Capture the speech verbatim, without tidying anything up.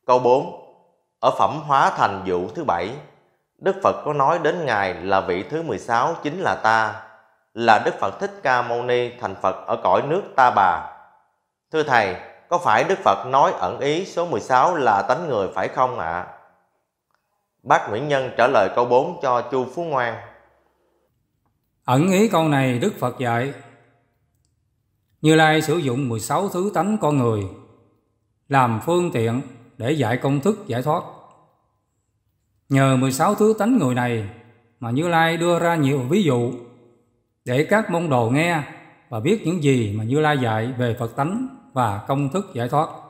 Câu bốn. Ở phẩm Hóa Thành Dụ thứ bảy, Đức Phật có nói đến Ngài là vị thứ mười sáu chính là ta, là Đức Phật Thích Ca Mâu Ni thành Phật ở cõi nước Ta Bà. Thưa Thầy, có phải Đức Phật nói ẩn ý số mười sáu là tánh người phải không ạ? À? Bác Nguyễn Nhân trả lời câu bốn cho Chu Phú Ngoan. Ẩn ý câu này Đức Phật dạy Như Lai sử dụng mười sáu thứ tánh con người làm phương tiện để dạy công thức giải thoát. Nhờ mười sáu thứ tánh người này mà Như Lai đưa ra nhiều ví dụ để các môn đồ nghe và biết những gì mà Như Lai dạy về Phật tánh và công thức giải thoát.